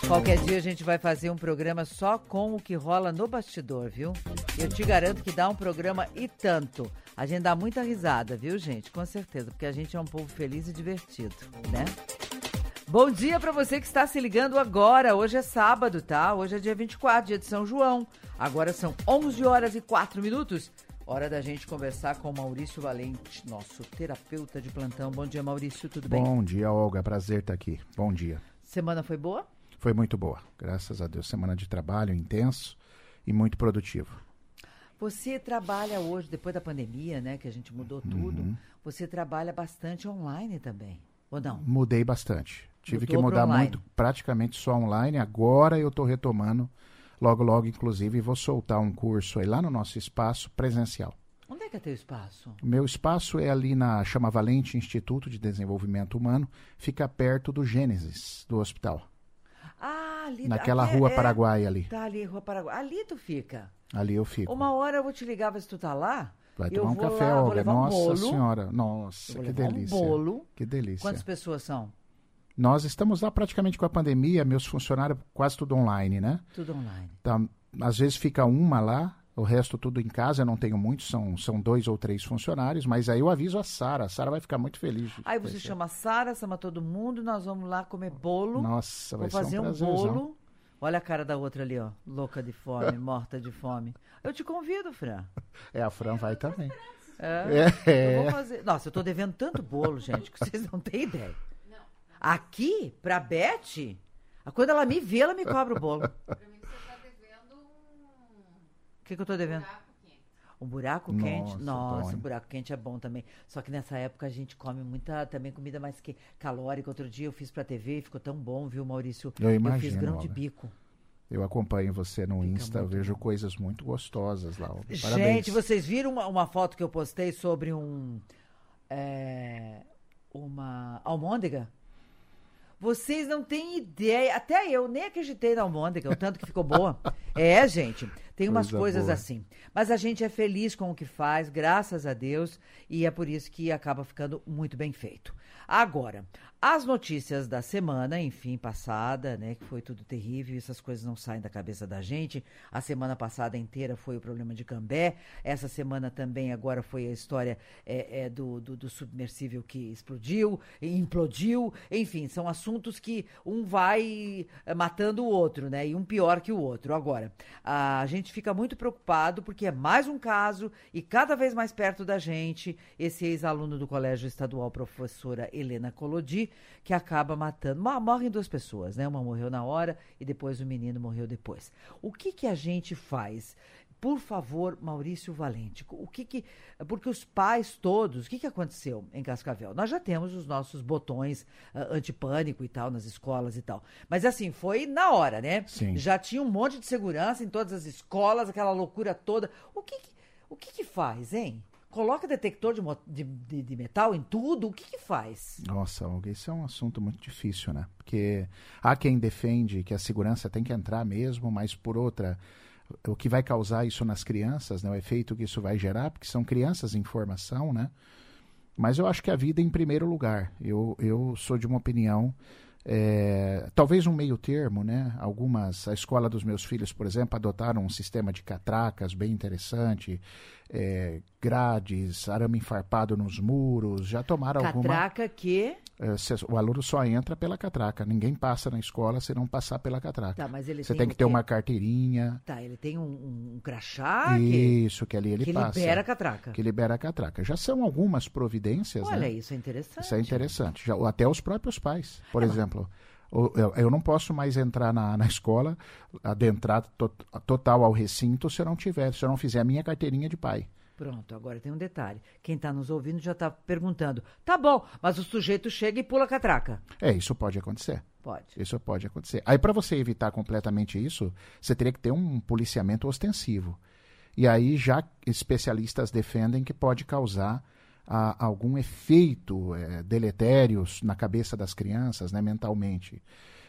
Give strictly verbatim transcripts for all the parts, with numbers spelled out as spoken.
Qualquer dia a gente vai fazer um programa só com o que rola no bastidor, viu? Eu te garanto que dá um programa e tanto. A gente dá muita risada, viu, gente? Com certeza, porque a gente é um povo feliz e divertido, né? Bom dia pra você que está se ligando agora. Hoje é sábado, tá? Hoje é dia vinte e quatro, dia de São João. Agora são onze horas e quatro minutos. Hora da gente conversar com o Maurício Valente, nosso terapeuta de plantão. Bom dia, Maurício, tudo bem? Bom dia, Olga. Prazer estar aqui. Bom dia. Semana foi boa? Foi muito boa, graças a Deus. Semana de trabalho intenso e muito produtivo. Você trabalha hoje, depois da pandemia, né, que a gente mudou tudo, uhum. Você trabalha bastante online também, ou não? Mudei bastante. Tive Mudou que mudar muito, praticamente só online. Agora eu estou retomando, logo, logo, inclusive, vou soltar um curso aí lá no nosso espaço presencial. Onde é que é teu espaço? O meu espaço é ali na Chama Valente Instituto de Desenvolvimento Humano, fica perto do Gênesis, do hospital. Ah, ali. Naquela ali, rua é, Paraguai ali. Tá ali, rua Paraguai. Ali tu fica? Ali eu fico. Uma hora eu vou te ligar, ver se tu tá lá. Vai eu tomar um vou café, lá, Olga. Nossa um bolo, senhora. Nossa, vou que levar delícia. Um bolo. Que delícia. Quantas pessoas são? Nós estamos lá praticamente com a pandemia, meus funcionários quase tudo online, né? Tudo online. Tá, às vezes fica uma lá, o resto tudo em casa, eu não tenho muitos, são, são dois ou três funcionários, mas aí eu aviso a Sara, a Sara vai ficar muito feliz. Aí você chama a Sara, chama todo mundo, nós vamos lá comer bolo. Nossa, vai Vou fazer ser um, um bolo. Olha a cara da outra ali, ó, louca de fome, morta de fome. Eu te convido, Fran. É, a Fran vai também. É, é. Eu vou fazer. Nossa, eu tô devendo tanto bolo, gente, que vocês não têm ideia. Não. Aqui, pra Beth, quando ela me vê, ela me cobra o bolo. Pra mim, você tá devendo um... O que que eu tô devendo? Um buraco quente? Nossa, Nossa, bom, o buraco quente é bom também. Só que nessa época a gente come muita também comida mais que calórica. Outro dia eu fiz pra T V e ficou tão bom, viu, Maurício? Eu imagino. Eu fiz grão de bico. Eu acompanho você no Fica Insta, eu vejo bom. Coisas muito gostosas lá. Parabéns. Gente, vocês viram uma, uma foto que eu postei sobre um... É, uma almôndega? Vocês não têm ideia, até eu nem acreditei na almôndega, o tanto que ficou boa. É, gente, tem umas Coisa coisas boa. assim. Mas a gente é feliz com o que faz, graças a Deus, e é por isso que acaba ficando muito bem feito. Agora, as notícias da semana, enfim, passada, né, que foi tudo terrível, essas coisas não saem da cabeça da gente. A semana passada inteira foi o problema de Cambé, essa semana também agora foi a história é, é, do, do, do submersível que explodiu, implodiu, enfim, são assuntos que um vai matando o outro, né, e um pior que o outro. Agora, a gente fica muito preocupado porque é mais um caso e cada vez mais perto da gente, esse ex-aluno do Colégio Estadual, professora Helena Collodi, que acaba matando. Morrem duas pessoas, né? Uma morreu na hora e depois o menino morreu depois. O que que a gente faz? Por favor, Maurício Valente, o que que... Porque os pais todos... O que que aconteceu em Cascavel? Nós já temos os nossos botões uh, antipânico e tal, nas escolas e tal. Mas assim, foi na hora, né? Sim. Já tinha um monte de segurança em todas as escolas, aquela loucura toda. O que que, o que, que faz, hein? Coloca detector de, de, de, de metal em tudo, o que que faz? Nossa, Olga, isso é um assunto muito difícil, né? Porque há quem defende que a segurança tem que entrar mesmo, mas por outra... O que vai causar isso nas crianças, né? O efeito que isso vai gerar, porque são crianças em formação, né? Mas eu acho que a vida em primeiro lugar. Eu, eu sou de uma opinião, é, talvez um meio termo, né? Algumas, a escola dos meus filhos, por exemplo, adotaram um sistema de catracas bem interessante, é, grades, arame enfarpado nos muros, já tomaram Catraca alguma... Catraca que... É, o aluno só entra pela catraca. Ninguém passa na escola se não passar pela catraca. Tá, mas ele Você tem, tem que ter uma carteirinha. Tá, ele tem um, um, um crachá Isso, que, que ali ele que passa. Que libera a catraca. Que libera a catraca. Já são algumas providências, Olha, né? isso é interessante. Isso é interessante. Já, até os próprios pais, por é, exemplo. Eu, eu não posso mais entrar na, na escola, adentrar to, total ao recinto se eu não tiver, se eu não fizer a minha carteirinha de pai. Pronto, agora tem um detalhe. Quem está nos ouvindo já está perguntando. Tá bom, mas o sujeito chega e pula a catraca. É, isso pode acontecer. Pode. Isso pode acontecer. Aí, para você evitar completamente isso, você teria que ter um policiamento ostensivo. E aí já especialistas defendem que pode causar ah, algum efeito é, deletério na cabeça das crianças, né, mentalmente.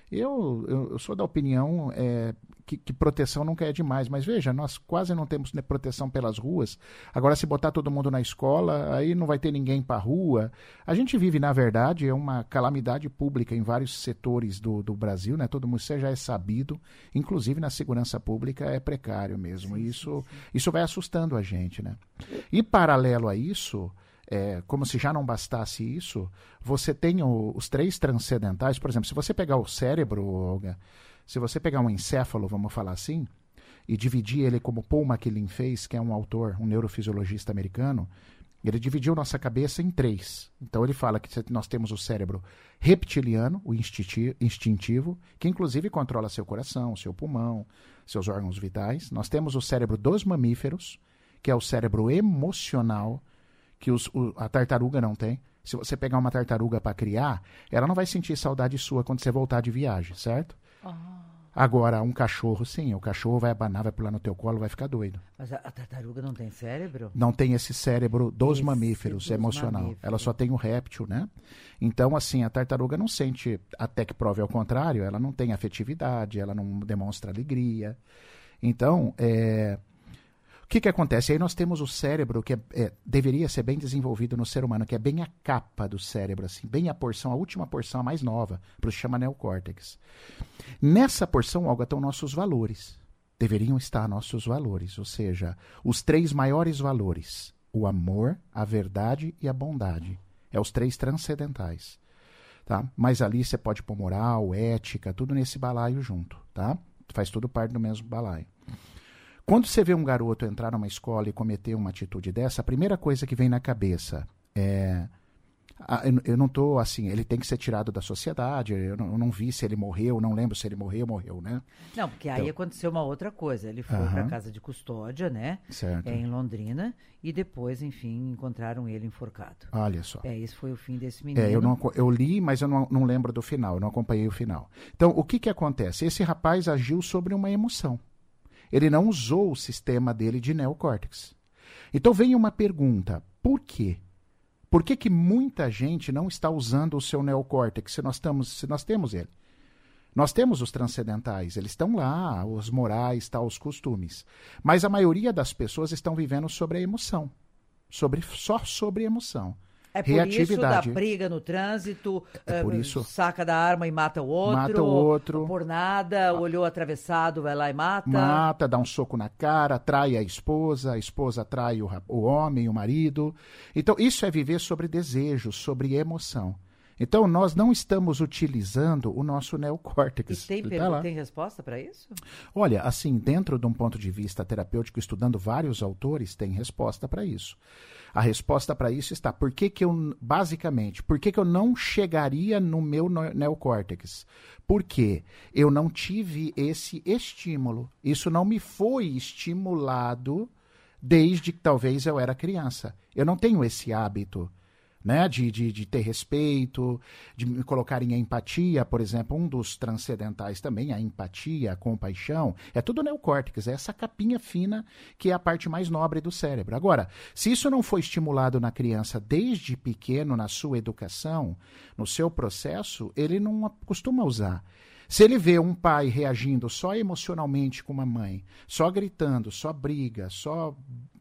Eu, eu, eu sou da opinião é, que, que proteção nunca é demais, mas veja, nós quase não temos, né, proteção pelas ruas. Agora, se botar todo mundo na escola, aí não vai ter ninguém para a rua. A gente vive, na verdade, é uma calamidade pública em vários setores do, do Brasil, né? Todo mundo, isso já é sabido, inclusive na segurança pública é precário mesmo. Sim, isso, sim, sim. Isso vai assustando a gente, né? E paralelo a isso... É, como se já não bastasse isso, você tem o, os três transcendentais. Por exemplo, se você pegar o cérebro, Olga, se você pegar um encéfalo, vamos falar assim, e dividir ele como Paul MacLean fez, que é um autor, um neurofisiologista americano, ele dividiu nossa cabeça em três. Então ele fala que nós temos o cérebro reptiliano, o instintivo, que inclusive controla seu coração, seu pulmão, seus órgãos vitais. Nós temos o cérebro dos mamíferos, que é o cérebro emocional, que os, o, a tartaruga não tem. Se você pegar uma tartaruga para criar, ela não vai sentir saudade sua quando você voltar de viagem, certo? Oh. Agora, um cachorro, sim. O cachorro vai abanar, vai pular no teu colo, vai ficar doido. Mas a, a tartaruga não tem cérebro? Não tem esse cérebro dos esse mamíferos, dos emocional. Mamíferos. Ela só tem o réptil, né? Então, assim, a tartaruga não sente, até que prove ao contrário, ela não tem afetividade, ela não demonstra alegria. Então, é... o que que acontece? Aí nós temos o cérebro que é, é, deveria ser bem desenvolvido no ser humano, que é bem a capa do cérebro, assim, bem a porção, a última porção, a mais nova, por isso chama neocórtex. Nessa porção, Olga, estão nossos valores. Deveriam estar nossos valores, ou seja, os três maiores valores: o amor, a verdade e a bondade. É os três transcendentais. Tá? Mas ali você pode pôr moral, ética, tudo nesse balaio junto. Tá? Faz tudo parte do mesmo balaio. Quando você vê um garoto entrar numa escola e cometer uma atitude dessa, a primeira coisa que vem na cabeça é... Eu não estou assim, ele tem que ser tirado da sociedade, eu não, eu não vi se ele morreu, não lembro se ele morreu, morreu, né? Não, porque aí então... aconteceu uma outra coisa, ele foi uh-huh. para casa de custódia, né? Certo. É, em Londrina, e depois, enfim, encontraram ele enforcado. Olha só. É, esse foi o fim desse menino. É, eu, não, eu li, mas eu não, não lembro do final, eu não acompanhei o final. Então, o que que acontece? Esse rapaz agiu sobre uma emoção. Ele não usou o sistema dele de neocórtex. Então vem uma pergunta, por quê? Por que que muita gente não está usando o seu neocórtex se nós, estamos, se nós temos ele? Nós temos os transcendentais, eles estão lá, os morais, tá, os costumes. Mas a maioria das pessoas estão vivendo sobre a emoção, sobre, só sobre emoção. É por isso da briga no trânsito, é por isso. Saca da arma e mata o outro. Mata o outro. Por nada, olhou atravessado, vai lá e mata. Mata, dá um soco na cara, trai a esposa, a esposa trai o, o homem, o marido. Então, isso é viver sobre desejo, sobre emoção. Então, nós não estamos utilizando o nosso neocórtex. E tem, tá tem resposta para isso? Olha, assim, dentro de um ponto de vista terapêutico, estudando vários autores, tem resposta para isso. A resposta para isso está, por que que eu, basicamente, por que que eu não chegaria no meu neocórtex? Porque eu não tive esse estímulo. Isso não me foi estimulado desde que talvez eu era criança. Eu não tenho esse hábito, né, de, de, de ter respeito, de me colocar em empatia, por exemplo, um dos transcendentais também, a empatia, a compaixão, é tudo neocórtex, é essa capinha fina que é a parte mais nobre do cérebro. Agora, se isso não foi estimulado na criança desde pequeno, na sua educação, no seu processo, ele não costuma usar. Se ele vê um pai reagindo só emocionalmente com uma mãe, só gritando, só briga, só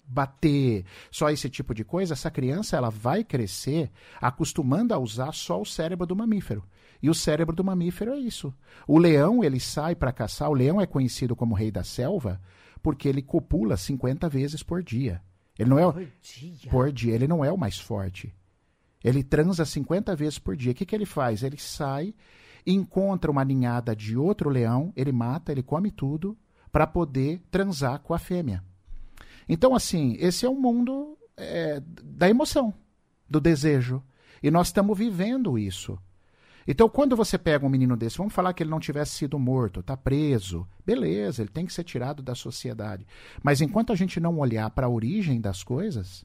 bater, só esse tipo de coisa, essa criança ela vai crescer acostumando a usar só o cérebro do mamífero. E o cérebro do mamífero é isso. O leão, ele sai para caçar, o leão é conhecido como rei da selva porque ele copula cinquenta vezes por dia. Ele não é o... Por dia? Por dia. Ele não é o mais forte. Ele transa cinquenta vezes por dia. O que que ele faz? Ele sai, encontra uma ninhada de outro leão, ele mata, ele come tudo para poder transar com a fêmea. Então, assim, esse é um mundo é, da emoção, do desejo. E nós estamos vivendo isso. Então, quando você pega um menino desse, vamos falar que ele não tivesse sido morto, está preso, beleza, ele tem que ser tirado da sociedade. Mas enquanto a gente não olhar para a origem das coisas,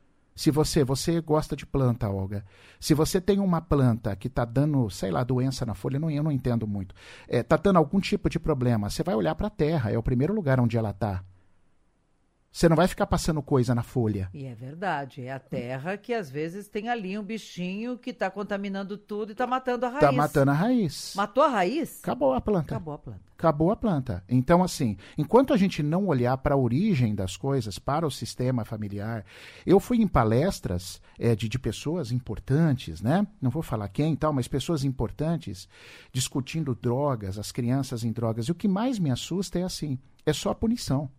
se você, você gosta de planta, Olga, se você tem uma planta que está dando, sei lá, doença na folha, não, eu não entendo muito, está é, dando algum tipo de problema, você vai olhar para a terra, é o primeiro lugar onde ela está. Você não vai ficar passando coisa na folha. E é verdade, é a terra que às vezes tem ali um bichinho que está contaminando tudo e está matando a raiz. Está matando a raiz. Matou a raiz? Acabou a planta. Acabou a planta. Acabou a planta. Então, assim, enquanto a gente não olhar para a origem das coisas, para o sistema familiar, eu fui em palestras é, de, de pessoas importantes, né? Não vou falar quem e tal, mas pessoas importantes discutindo drogas, as crianças em drogas. E o que mais me assusta é assim, é só a punição.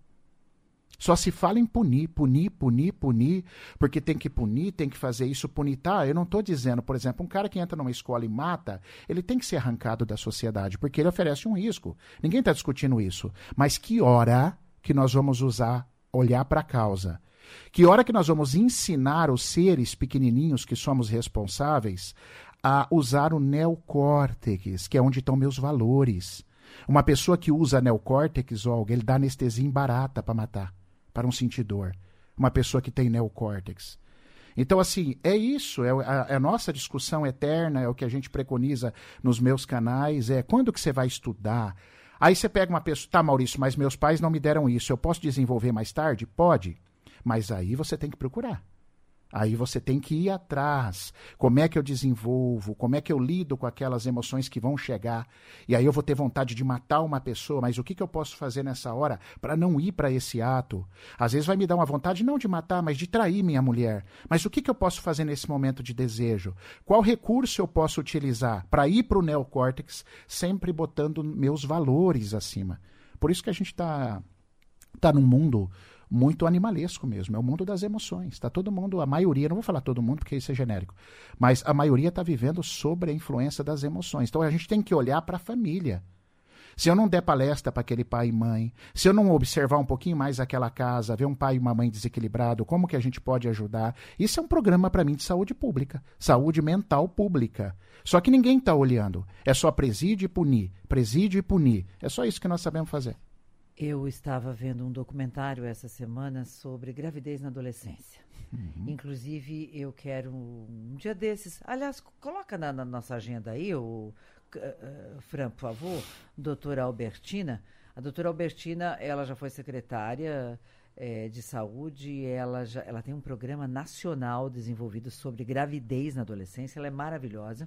Só se fala em punir, punir, punir, punir, porque tem que punir, tem que fazer isso, punir. Tá, eu não estou dizendo, por exemplo, um cara que entra numa escola e mata, ele tem que ser arrancado da sociedade, porque ele oferece um risco. Ninguém está discutindo isso. Mas que hora que nós vamos usar, olhar para a causa? Que hora que nós vamos ensinar os seres pequenininhos que somos responsáveis a usar o neocórtex, que é onde estão meus valores? Uma pessoa que usa neocórtex, Olga, ele dá anestesia em barata para matar. Para não sentir dor. Uma pessoa que tem neocórtex. Então, assim, é isso. É a, é a nossa discussão eterna, é o que a gente preconiza nos meus canais. É quando que você vai estudar? Aí você pega uma pessoa, tá, Maurício, mas meus pais não me deram isso. Eu posso desenvolver mais tarde? Pode. Mas aí você tem que procurar. Aí você tem que ir atrás. Como é que eu desenvolvo? Como é que eu lido com aquelas emoções que vão chegar? E aí eu vou ter vontade de matar uma pessoa, mas o que, que eu posso fazer nessa hora para não ir para esse ato? Às vezes vai me dar uma vontade não de matar, mas de trair minha mulher. Mas o que, que eu posso fazer nesse momento de desejo? Qual recurso eu posso utilizar para ir para o neocórtex, sempre botando meus valores acima? Por isso que a gente está tá num mundo muito animalesco mesmo, é o mundo das emoções. Está todo mundo, a maioria, não vou falar todo mundo porque isso é genérico, mas a maioria está vivendo sobre a influência das emoções. Então a gente tem que olhar para a família. Se eu não der palestra para aquele pai e mãe, se eu não observar um pouquinho mais aquela casa, ver um pai e uma mãe desequilibrado, como que a gente pode ajudar? Isso é um programa para mim de saúde pública, saúde mental pública. Só que ninguém está olhando. É só presídio e punir, presídio e punir. É só isso que nós sabemos fazer. Eu estava vendo um documentário essa semana sobre gravidez na adolescência. Uhum. Inclusive, eu quero um dia desses... Aliás, coloca na, na nossa agenda aí, o, uh, Fran, por favor, doutora Albertina. A doutora Albertina, ela já foi secretária é, de saúde, ela, já, ela tem um programa nacional desenvolvido sobre gravidez na adolescência, ela é maravilhosa.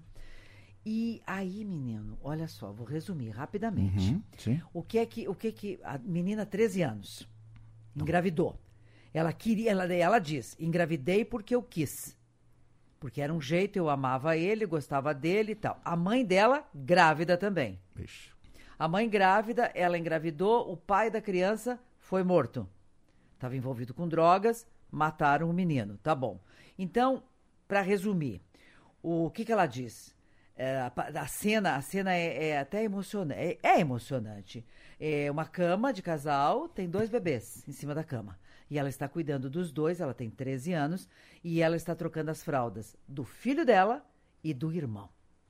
E aí, menino, olha só, vou resumir rapidamente. Uhum, sim. O que é que, o que é que a menina, treze anos, engravidou. Ela queria, ela, ela diz, engravidei porque eu quis. Porque era um jeito, eu amava ele, gostava dele e tal. A mãe dela, grávida também. Bicho. A mãe grávida, ela engravidou, o pai da criança foi morto. Estava envolvido com drogas, mataram o menino, tá bom. Então, para resumir, o que que ela diz? É, a, a cena, a cena é, é até emocionante. É, é emocionante. É uma cama de casal, tem dois bebês em cima da cama. E ela está cuidando dos dois, ela tem treze anos, e ela está trocando as fraldas do filho dela e do irmão.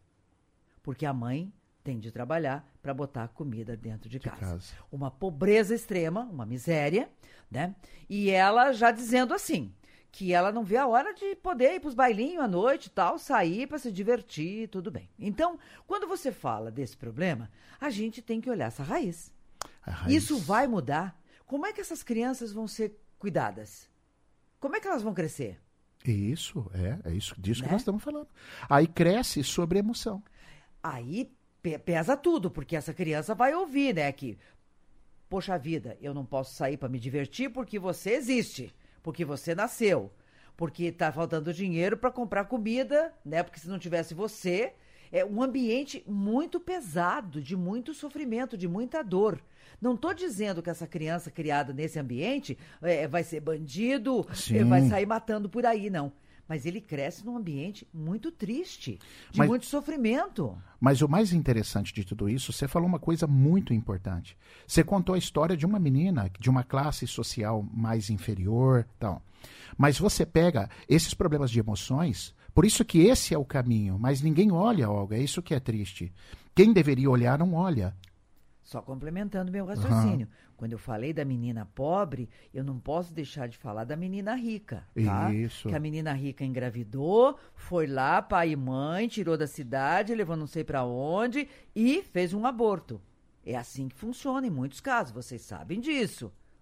Porque a mãe tem de trabalhar para botar comida dentro de, de casa. casa. Uma pobreza extrema, uma miséria, né? E ela já dizendo assim, que ela não vê a hora de poder ir para os bailinhos à noite e tal, sair para se divertir, tudo bem. Então, quando você fala desse problema, a gente tem que olhar essa raiz. raiz. Isso vai mudar. Como é que essas crianças vão ser cuidadas? Como é que elas vão crescer? Isso, é, é isso disso né? que nós estamos falando. Aí cresce sobre emoção. Aí pe- pesa tudo, porque essa criança vai ouvir, né, que, poxa vida, eu não posso sair para me divertir porque você existe. Porque você nasceu, porque está faltando dinheiro para comprar comida, né? Porque se não tivesse você, é um ambiente muito pesado, de muito sofrimento, de muita dor. Não estou dizendo que essa criança criada nesse ambiente é, vai ser bandido, é, vai sair matando por aí, não. Mas ele cresce num ambiente muito triste, de mas, muito sofrimento. Mas o mais interessante de tudo isso, você falou uma coisa muito importante. Você contou a história de uma menina de uma classe social mais inferior, tal. Mas você pega esses problemas de emoções, por isso que esse é o caminho, mas ninguém olha, Olga, é isso que é triste. Quem deveria olhar não olha. Só complementando meu raciocínio. Uhum. Quando eu falei da menina pobre, eu não posso deixar de falar da menina rica, tá? Isso. Que a menina rica engravidou, foi lá, pai e mãe, tirou da cidade, levou não sei pra onde e fez um aborto. É assim que funciona em muitos casos, vocês sabem disso.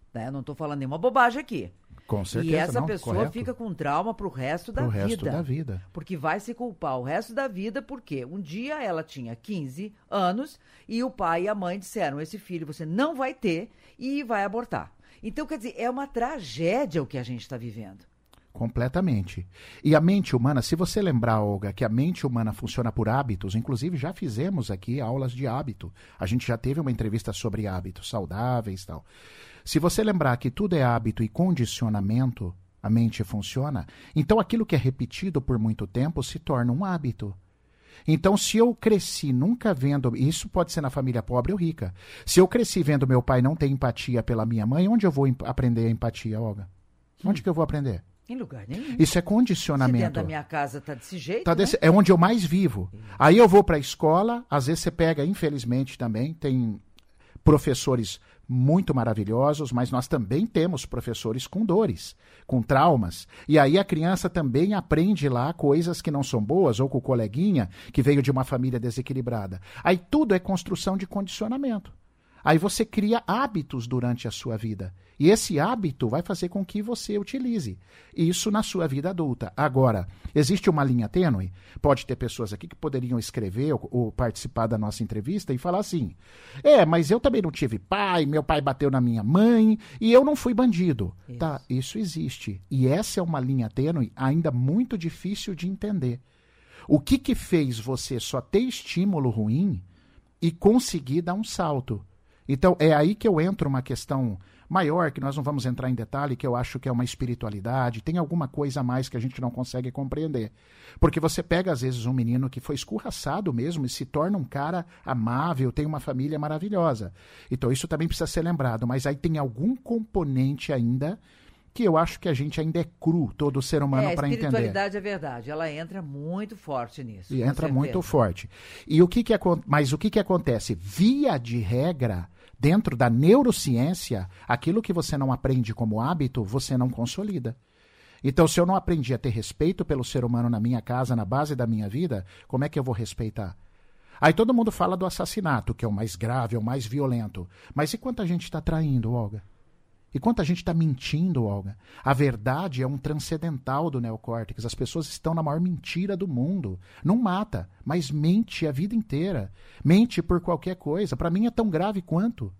né? Eu não estou falando nenhuma bobagem aqui. Com certeza, e essa não, pessoa correto. fica com trauma pro resto da pro vida. resto da vida. Porque vai se culpar o resto da vida, porque um dia ela tinha quinze anos e o pai e a mãe disseram, esse filho você não vai ter e vai abortar. Então, quer dizer, é uma tragédia o que a gente está vivendo. Completamente. E a mente humana, se você lembrar, Olga, que a mente humana funciona por hábitos, inclusive já fizemos aqui aulas de hábito. A gente já teve uma entrevista sobre hábitos saudáveis e tal. Se você lembrar que tudo é hábito e condicionamento, a mente funciona, então aquilo que é repetido por muito tempo se torna um hábito. Então, se eu cresci nunca vendo... Isso pode ser na família pobre ou rica. Se eu cresci vendo meu pai não ter empatia pela minha mãe, onde eu vou em- aprender a empatia, Olga? Onde hum. que eu vou aprender? Em lugar nenhum. Isso é condicionamento. Se dentro da minha casa tá desse jeito, tá né? desse, é onde eu mais vivo. Sim. Aí eu vou para a escola, às vezes você pega, infelizmente também, tem professores muito maravilhosos, mas nós também temos professores com dores, com traumas. E aí a criança também aprende lá coisas que não são boas, ou com o coleguinha que veio de uma família desequilibrada. Aí tudo é construção de condicionamento. Aí você cria hábitos durante a sua vida. E esse hábito vai fazer com que você utilize isso na sua vida adulta. Agora, existe uma linha tênue? Pode ter pessoas aqui que poderiam escrever ou, ou participar da nossa entrevista e falar assim, é, mas eu também não tive pai, meu pai bateu na minha mãe e eu não fui bandido. Isso. Tá, isso existe. E essa é uma linha tênue ainda muito difícil de entender. O que que fez você só ter estímulo ruim e conseguir dar um salto? Então, é aí que eu entro uma questão maior, que nós não vamos entrar em detalhe, que eu acho que é uma espiritualidade, tem alguma coisa a mais que a gente não consegue compreender. Porque você pega, às vezes, um menino que foi escorraçado mesmo e se torna um cara amável, tem uma família maravilhosa. Então, isso também precisa ser lembrado. Mas aí tem algum componente ainda que eu acho que a gente ainda é cru, todo ser humano, para entender. A espiritualidade é verdade, ela entra muito forte nisso. E entra muito forte. E o que que, mas o que que acontece? Via de regra, dentro da neurociência, aquilo que você não aprende como hábito, você não consolida. Então, se eu não aprendi a ter respeito pelo ser humano na minha casa, na base da minha vida, como é que eu vou respeitar? Aí todo mundo fala do assassinato, que é o mais grave, é o mais violento. Mas e quanta gente está traindo, Olga? E quanta gente está mentindo, Olga? A verdade é um transcendental do neocórtex. As pessoas estão na maior mentira do mundo. Não mata, mas mente a vida inteira. Mente por qualquer coisa. Para mim é tão grave quanto.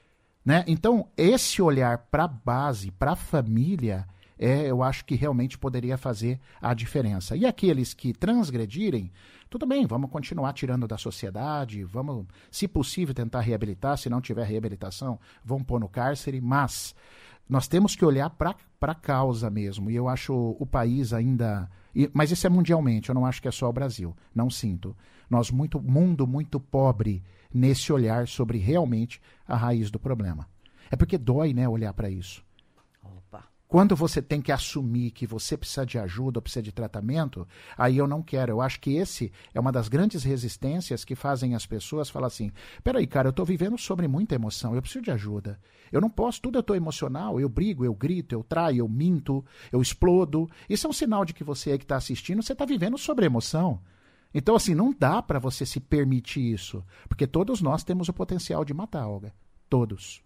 Né? Então, esse olhar para a base, para a família, é, eu acho que realmente poderia fazer a diferença. E aqueles que transgredirem, tudo bem, vamos continuar tirando da sociedade, vamos, se possível, tentar reabilitar, se não tiver reabilitação, vamos pôr no cárcere, mas nós temos que olhar para a causa mesmo, e eu acho o país ainda... E, mas isso é mundialmente, eu não acho que é só o Brasil, não sinto. Nós, muito mundo muito pobre nesse olhar sobre realmente a raiz do problema. É porque dói, né, olhar para isso. Opa. Quando você tem que assumir que você precisa de ajuda ou precisa de tratamento, aí eu não quero. Eu acho que esse é uma das grandes resistências que fazem as pessoas falar assim, peraí, cara, eu estou vivendo sobre muita emoção, eu preciso de ajuda. Eu não posso, tudo eu estou emocional, eu brigo, eu grito, eu traio, eu minto, eu explodo. Isso é um sinal de que você aí que está assistindo, você está vivendo sobre emoção. Então, assim, não dá para você se permitir isso, porque todos nós temos o potencial de matar, Olga. Todos.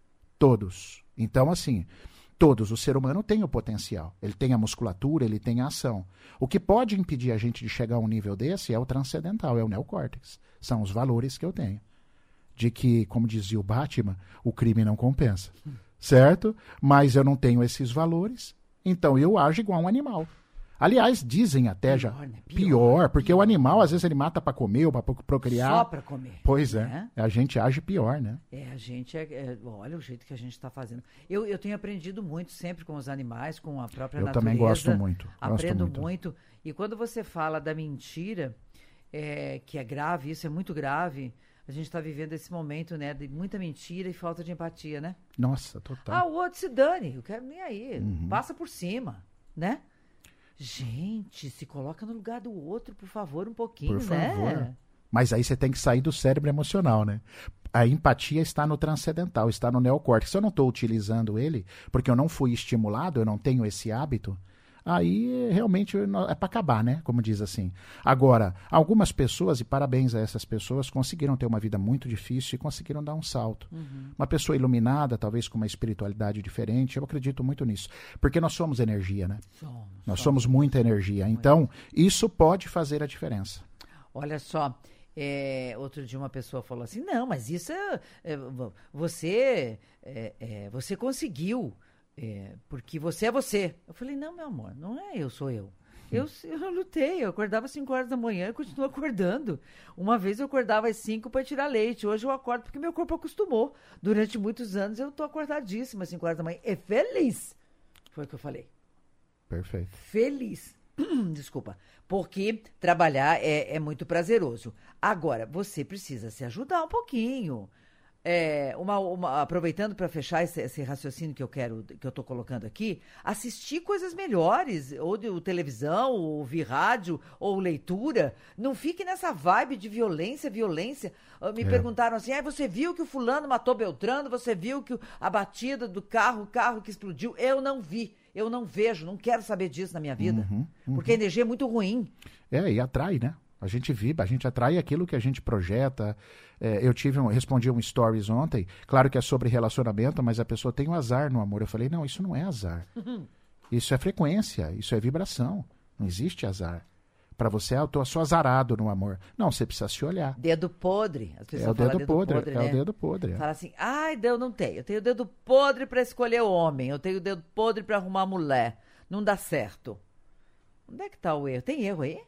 Todos. Então, assim... Todos, o ser humano tem o potencial, ele tem a musculatura, ele tem a ação. O que pode impedir a gente de chegar a um nível desse é o transcendental, é o neocórtex. São os valores que eu tenho. De que, como dizia o Batman, o crime não compensa. Certo? Mas eu não tenho esses valores, então eu ajo igual um animal. Aliás, dizem até já pior, né? pior, pior porque pior. O animal, às vezes, ele mata para comer ou para procriar. Só para comer. Pois né? é, a gente age pior, né? É, a gente, é, é, olha o jeito que a gente está fazendo. Eu, eu tenho aprendido muito sempre com os animais, com a própria eu natureza. Eu também gosto muito. Aprendo gosto muito. muito. E quando você fala da mentira, é, que é grave, isso é muito grave, a gente está vivendo esse momento, né, de muita mentira e falta de empatia, né? Nossa, total. Ah, o outro se dane, eu quero nem aí, uhum. passa por cima, né? Gente, se coloca no lugar do outro, por favor, um pouquinho, por favor. né? Mas aí você tem que sair do cérebro emocional, né? A empatia está no transcendental, está no neocórtex. Se eu não estou utilizando ele, porque eu não fui estimulado, eu não tenho esse hábito, aí realmente é para acabar, né? Como diz assim. Agora, algumas pessoas, e parabéns a essas pessoas, conseguiram ter uma vida muito difícil e conseguiram dar um salto. Uhum. Uma pessoa iluminada, talvez com uma espiritualidade diferente, eu acredito muito nisso. Porque nós somos energia, né? Somos, nós somos, somos muita energia. Muito. Então, isso pode fazer a diferença. Olha só, é, outro dia uma pessoa falou assim, não, mas isso é, é, você, é, é, você conseguiu. É, porque você é você. Eu falei, não, meu amor, não é eu, sou eu. Eu, eu lutei, eu acordava às cinco horas da manhã e continuo acordando. Uma vez eu acordava às cinco para tirar leite, hoje eu acordo porque meu corpo acostumou. Durante muitos anos eu tô acordadíssima às cinco horas da manhã. É feliz. Foi o que eu falei. Perfeito. Feliz. Desculpa. Porque trabalhar é, é muito prazeroso. Agora, você precisa se ajudar um pouquinho. É, uma, uma, aproveitando para fechar esse, esse raciocínio que eu quero, que eu tô colocando aqui, assistir coisas melhores, ou de ou televisão, ou ouvir rádio, ou leitura. Não fique nessa vibe de violência, violência. Me é. perguntaram assim, ah, você viu que o fulano matou Beltrano? Você viu que o, a batida do carro, o carro que explodiu? Eu não vi, eu não vejo, não quero saber disso na minha vida. Uhum, uhum. Porque a energia é muito ruim. É, e atrai, né? A gente vibra, a gente atrai aquilo que a gente projeta. É, eu tive um, respondi um stories ontem, claro que é sobre relacionamento, mas a pessoa tem um azar no amor. Eu falei, não, isso não é azar. Uhum. Isso é frequência, isso é vibração. Não existe azar. Para você, eu tô só azarado no amor. Não, você precisa se olhar. Dedo podre. As pessoas é o dedo, dedo podre, podre, é né? o dedo podre. É. Fala assim, ai, eu não tenho. Eu tenho dedo podre para escolher o homem. Eu tenho dedo podre para arrumar mulher. Não dá certo. Onde é que tá o erro? Tem erro aí?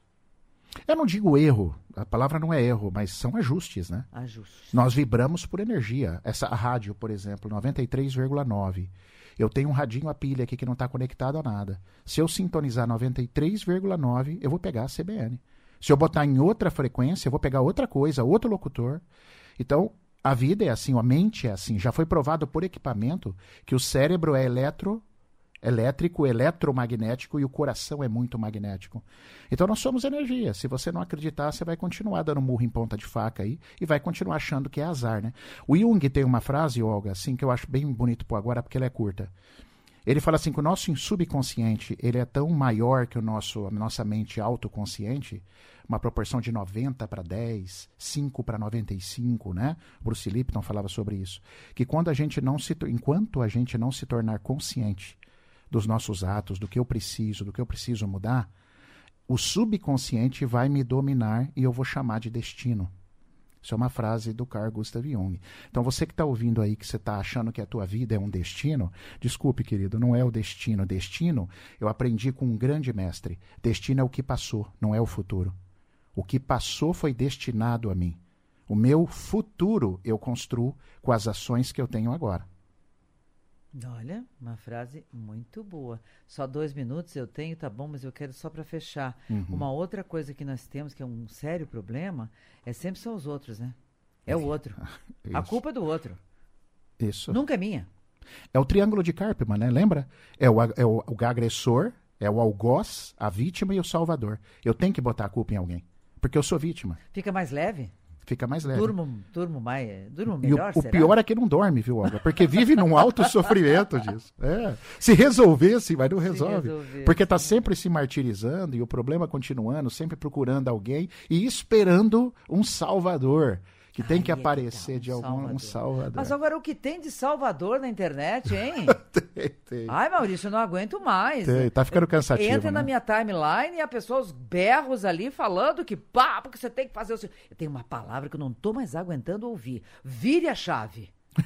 Eu não digo erro, a palavra não é erro, mas são ajustes, né? Ajustes. Nós vibramos por energia. Essa a rádio, por exemplo, noventa e três vírgula nove. Eu tenho um radinho a pilha aqui que não está conectado a nada. Se eu sintonizar noventa e três vírgula nove, eu vou pegar a C B N. Se eu botar em outra frequência, eu vou pegar outra coisa, outro locutor. Então, a vida é assim, a mente é assim. Já foi provado por equipamento que o cérebro é eletro elétrico, eletromagnético e o coração é muito magnético. Então nós somos energia. Se você não acreditar, você vai continuar dando murro em ponta de faca aí e vai continuar achando que é azar, né? O Jung tem uma frase, Olga, assim, que eu acho bem bonito por agora, porque ela é curta. Ele fala assim que o nosso subconsciente, ele é tão maior que o nosso, a nossa mente autoconsciente, uma proporção de noventa para dez, cinco para noventa e cinco, né? Bruce Lipton falava sobre isso. Que quando a gente não se, enquanto a gente não se tornar consciente dos nossos atos, do que eu preciso, do que eu preciso mudar, o subconsciente vai me dominar e eu vou chamar de destino. Isso é uma frase do Carl Gustav Jung. Então você que está ouvindo aí, que você está achando que a tua vida é um destino, desculpe, querido, não é o destino. Destino, eu aprendi com um grande mestre. Destino é o que passou, não é o futuro. O que passou foi destinado a mim. O meu futuro eu construo com as ações que eu tenho agora. Olha, uma frase muito boa. Só dois minutos eu tenho, tá bom, mas eu quero só para fechar. Uhum. Uma outra coisa que nós temos, que é um sério problema, é sempre são os outros, né? É o outro. Isso. A culpa é do outro. Isso. Nunca é minha. É o triângulo de Karpman, né? Lembra? É o, é o, o agressor, é o algoz, a vítima e o salvador. Eu tenho que botar a culpa em alguém, porque eu sou vítima. Fica mais leve? Fica mais leve. Durmo, durmo mais, durmo melhor, e o, o pior é que não dorme, viu, Olga? Porque vive num alto sofrimento disso. É. Se resolvesse, mas não resolve. Porque está sempre se martirizando e o problema continuando, sempre procurando alguém e esperando um salvador. Que tem Ai, que aparecer é que tá, um de algum salvador. um salvador. Mas agora o que tem de salvador na internet, hein? tem, tem. Ai, Maurício, eu não aguento mais. Tem, tá ficando cansativo. Entra né? na minha timeline e a pessoa, os berros ali, falando que pá, porque você tem que fazer o seu... Eu tenho uma palavra que eu não tô mais aguentando ouvir. Vire a chave.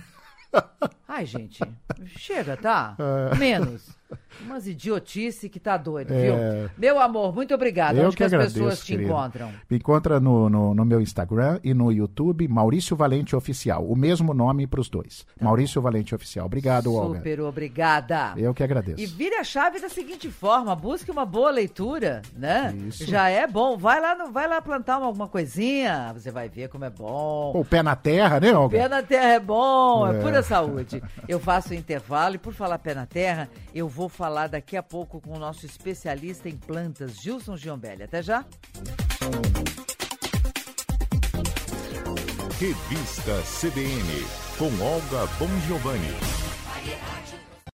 Ai, gente, chega, tá? Menos. Umas idiotice que tá doido, é... viu? Meu amor, muito obrigada. Eu Onde que, que as agradeço, pessoas te querido. encontram? Me encontra no, no, no meu Instagram e no YouTube, Maurício Valente Oficial. O mesmo nome para os dois. Tá. Maurício Valente Oficial. Obrigado, Olga. Super obrigada. Eu que agradeço. E vire a chave da seguinte forma, busque uma boa leitura, né? Isso. Já é bom. Vai lá, no, vai lá plantar uma, alguma coisinha, você vai ver como é bom. O pé na terra, né, Olga? Pé na terra é bom, é, é pura saúde. Eu faço o intervalo e por falar pé na terra, eu vou falar daqui a pouco com o nosso especialista em plantas, Gilson Giombelli. Até já. Revista C B N, com Olga Bongiovanni.